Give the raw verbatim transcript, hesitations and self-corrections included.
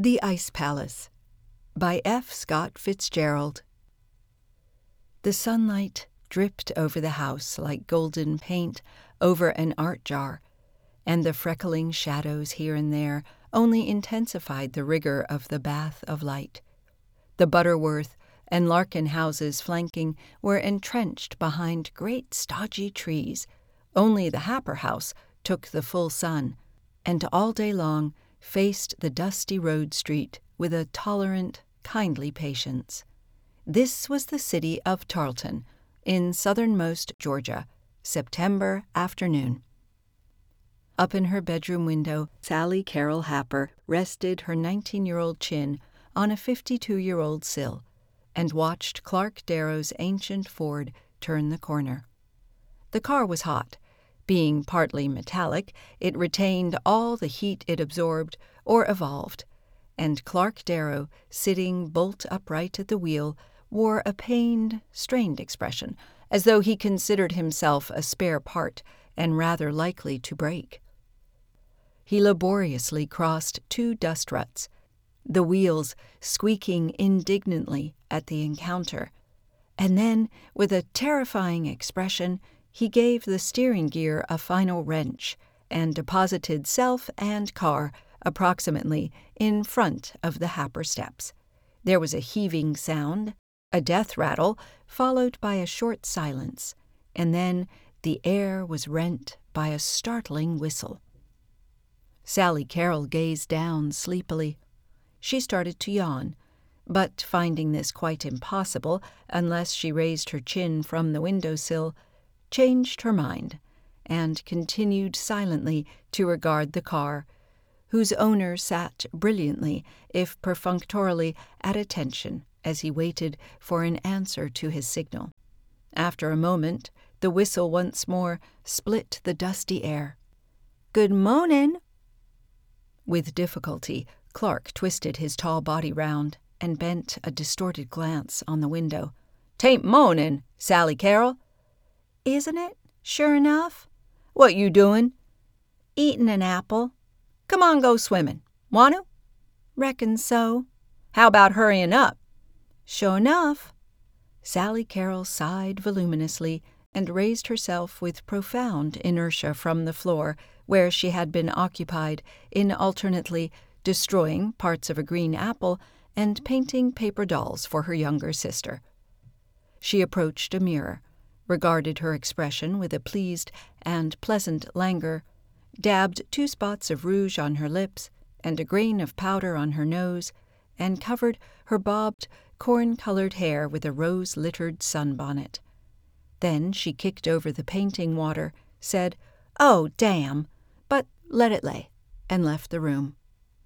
The Ice Palace by F. Scott Fitzgerald. The sunlight dripped over the house like golden paint over an art jar, and the freckling shadows here and there only intensified the rigor of the bath of light. The Butterworth and Larkin houses flanking were entrenched behind great stodgy trees. Only the Happer house took the full sun, and all day long faced the dusty road street with a tolerant, kindly patience. This was the city of Tarleton, in southernmost Georgia, September afternoon. Up in her bedroom window, Sally Carol Happer rested her nineteen-year-old chin on a fifty-two-year-old sill and watched Clark Darrow's ancient Ford turn the corner. The car was hot. Being partly metallic, it retained all the heat it absorbed or evolved, and Clark Darrow, sitting bolt upright at the wheel, wore a pained, strained expression, as though he considered himself a spare part and rather likely to break. He laboriously crossed two dust ruts, the wheels squeaking indignantly at the encounter, and then, with a terrifying expression, he gave the steering gear a final wrench and deposited self and car approximately in front of the Happer steps. There was a heaving sound, a death rattle, followed by a short silence, and then the air was rent by a startling whistle. Sally Carol gazed down sleepily. She started to yawn, but finding this quite impossible unless she raised her chin from the window-sill, changed her mind, and continued silently to regard the car, whose owner sat brilliantly, if perfunctorily, at attention as he waited for an answer to his signal. After a moment, the whistle once more split the dusty air. "Good mornin'." With difficulty, Clark twisted his tall body round and bent a distorted glance on the window. "'Tain't mornin', Sally Carol." "Isn't it, sure enough?" "What you doin'?" "Eatin' an apple." "Come on, go swimmin'. Want to?" "Reckon so." "How about hurryin' up?" "Sure enough." Sally Carol sighed voluminously and raised herself with profound inertia from the floor, where she had been occupied in alternately destroying parts of a green apple and painting paper dolls for her younger sister. She approached a mirror, regarded her expression with a pleased and pleasant languor, dabbed two spots of rouge on her lips and a grain of powder on her nose, and covered her bobbed, corn-colored hair with a rose-littered sunbonnet. Then she kicked over the painting water, said, "Oh, damn," but let it lay, and left the room.